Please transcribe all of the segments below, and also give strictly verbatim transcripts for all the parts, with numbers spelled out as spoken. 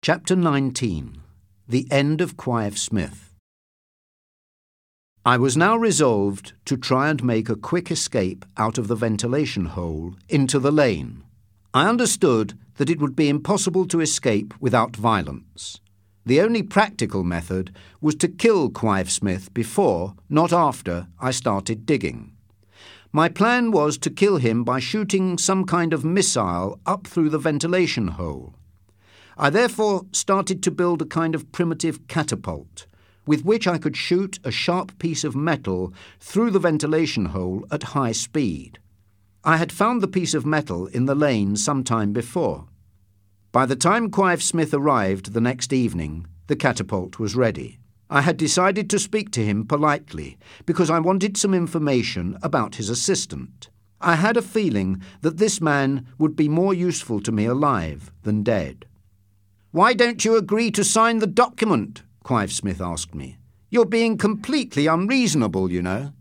Chapter nineteen. The End of Quive Smith. I was now resolved to try and make a quick escape out of the ventilation hole into the lane. I understood that it would be impossible to escape without violence. The only practical method was to kill Quive Smith before, not after, I started digging. My plan was to kill him by shooting some kind of missile up through the ventilation hole. I therefore started to build a kind of primitive catapult, with which I could shoot a sharp piece of metal through the ventilation hole at high speed. I had found the piece of metal in the lane some time before. By the time Quive Smith arrived the next evening, the catapult was ready. I had decided to speak to him politely, because I wanted some information about his assistant. I had a feeling that this man would be more useful to me alive than dead. "Why don't you agree to sign the document?" Quive Smith asked me. "You're being completely unreasonable, you know."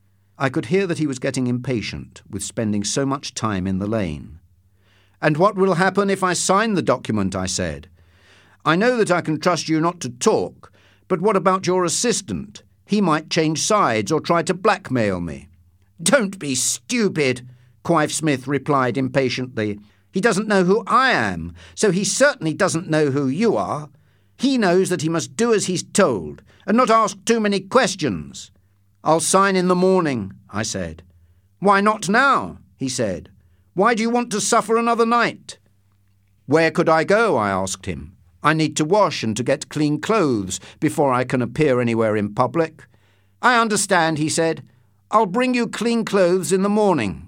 I could hear that he was getting impatient with spending so much time in the lane. "And what will happen if I sign the document?" I said. "I know that I can trust you not to talk, but what about your assistant? He might change sides or try to blackmail me." "Don't be stupid," Quive Smith replied impatiently. "He doesn't know who I am, so he certainly doesn't know who you are. He knows that he must do as he's told, and not ask too many questions." "I'll sign in the morning," I said. "Why not now?" he said. "Why do you want to suffer another night?" "Where could I go?" I asked him. "I need to wash and to get clean clothes before I can appear anywhere in public." "I understand," he said. "I'll bring you clean clothes in the morning."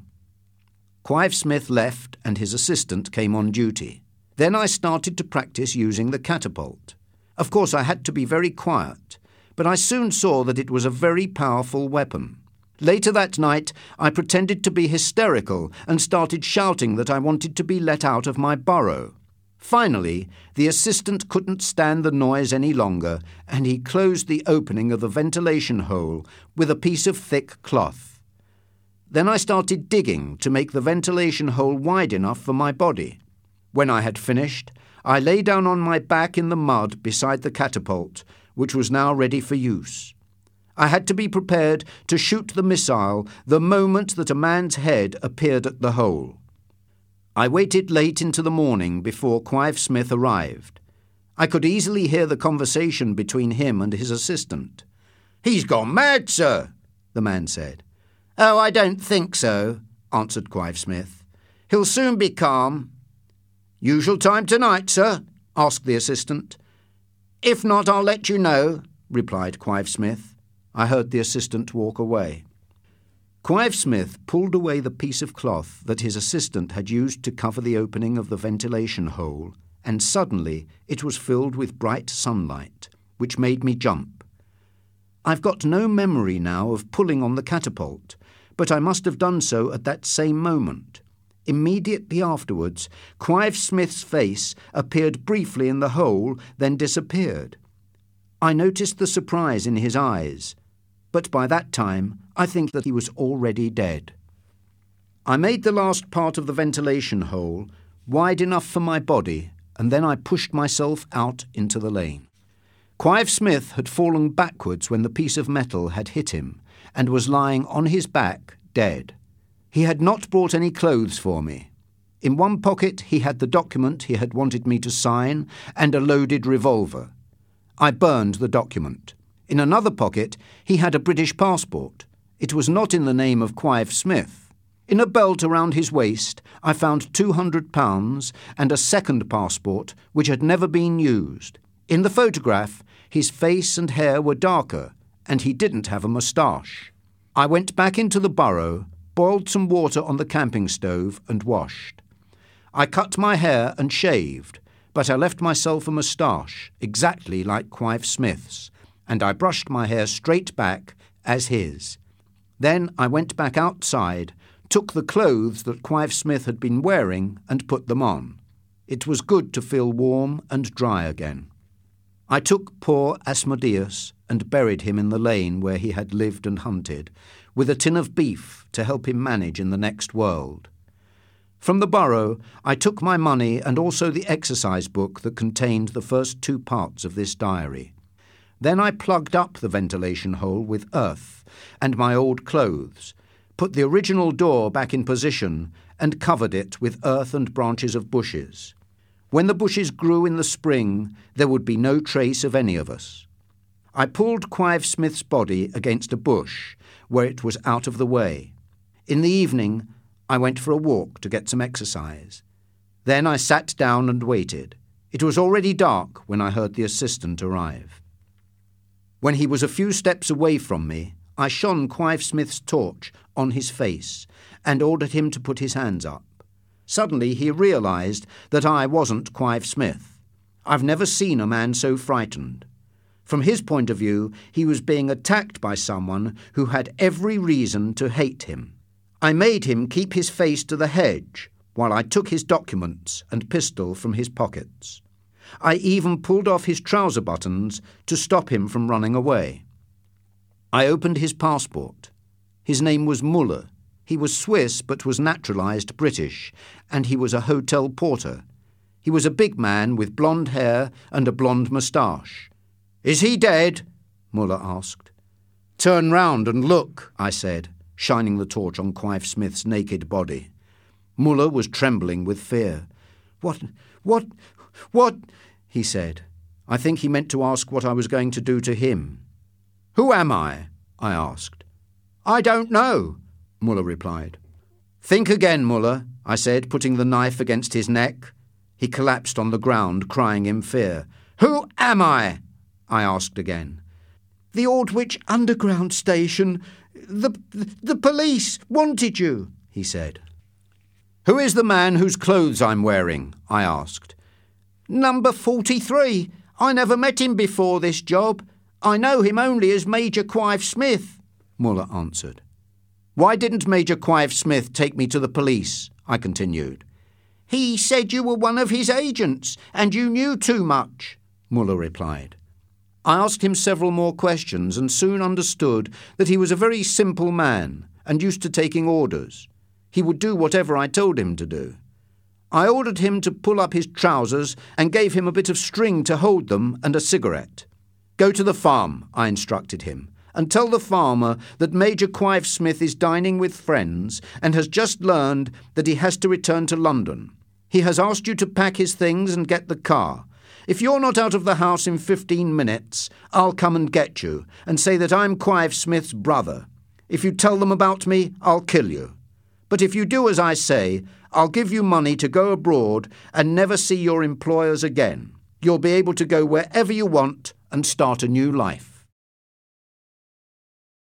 Quive Smith left and his assistant came on duty. Then I started to practice using the catapult. Of course I had to be very quiet, but I soon saw that it was a very powerful weapon. Later that night I pretended to be hysterical and started shouting that I wanted to be let out of my burrow. Finally, the assistant couldn't stand the noise any longer, and he closed the opening of the ventilation hole with a piece of thick cloth. Then I started digging to make the ventilation hole wide enough for my body. When I had finished, I lay down on my back in the mud beside the catapult, which was now ready for use. I had to be prepared to shoot the missile the moment that a man's head appeared at the hole. I waited late into the morning before Quive Smith arrived. I could easily hear the conversation between him and his assistant. "He's gone mad, sir," the man said. "Oh, I don't think so," answered Quive Smith. "He'll soon be calm." "Usual time tonight, sir?" asked the assistant. "If not, I'll let you know," replied Quive Smith. I heard the assistant walk away. Quive Smith pulled away the piece of cloth that his assistant had used to cover the opening of the ventilation hole, and suddenly it was filled with bright sunlight, which made me jump. I've got no memory now of pulling on the catapult, but I must have done so at that same moment. Immediately afterwards, Quive Smith's face appeared briefly in the hole, then disappeared. I noticed the surprise in his eyes, but by that time I think that he was already dead. I made the last part of the ventilation hole wide enough for my body, and then I pushed myself out into the lane. Quive Smith had fallen backwards when the piece of metal had hit him, and was lying on his back, dead. He had not brought any clothes for me. In one pocket he had the document he had wanted me to sign and a loaded revolver. I burned the document. In another pocket he had a British passport. It was not in the name of Quive Smith. In a belt around his waist I found two hundred pounds and a second passport which had never been used. In the photograph his face and hair were darker, and he didn't have a moustache. I went back into the burrow, boiled some water on the camping stove and washed. I cut my hair and shaved, but I left myself a moustache, exactly like Quive Smith's, and I brushed my hair straight back as his. Then I went back outside, took the clothes that Quive Smith had been wearing and put them on. It was good to feel warm and dry again. I took poor Asmodeus and buried him in the lane where he had lived and hunted, with a tin of beef to help him manage in the next world. From the borough, I took my money and also the exercise book that contained the first two parts of this diary. Then I plugged up the ventilation hole with earth and my old clothes, put the original door back in position and covered it with earth and branches of bushes. When the bushes grew in the spring, there would be no trace of any of us. I pulled Quive Smith's body against a bush where it was out of the way. In the evening, I went for a walk to get some exercise. Then I sat down and waited. It was already dark when I heard the assistant arrive. When he was a few steps away from me, I shone Quive Smith's torch on his face and ordered him to put his hands up. Suddenly he realised that I wasn't Quive Smith. I've never seen a man so frightened. From his point of view, he was being attacked by someone who had every reason to hate him. I made him keep his face to the hedge while I took his documents and pistol from his pockets. I even pulled off his trouser buttons to stop him from running away. I opened his passport. His name was Muller. He was Swiss but was naturalised British, and he was a hotel porter. He was a big man with blonde hair and a blonde moustache. "Is he dead?" Muller asked. "Turn round and look," I said, shining the torch on Quive Smith's naked body. Muller was trembling with fear. What, what, what, he said. I think he meant to ask what I was going to do to him. "Who am I?" I asked. "I don't know," Muller replied. "Think again, Muller," I said, putting the knife against his neck. He collapsed on the ground, crying in fear. "Who am I?" I asked again. "The Aldwych Underground Station. The, the police wanted you," he said. "Who is the man whose clothes I'm wearing?" I asked. "Number forty-three. I never met him before this job. I know him only as Major Quive Smith," Muller answered. "Why didn't Major Quive Smith take me to the police?" I continued. "He said you were one of his agents and you knew too much," Muller replied. I asked him several more questions and soon understood that he was a very simple man and used to taking orders. He would do whatever I told him to do. I ordered him to pull up his trousers and gave him a bit of string to hold them and a cigarette. "Go to the farm," I instructed him, "and tell the farmer that Major Quive Smith is dining with friends and has just learned that he has to return to London. He has asked you to pack his things and get the car. If you're not out of the house in fifteen minutes, I'll come and get you and say that I'm Quive Smith's brother. If you tell them about me, I'll kill you. But if you do as I say, I'll give you money to go abroad and never see your employers again. You'll be able to go wherever you want and start a new life."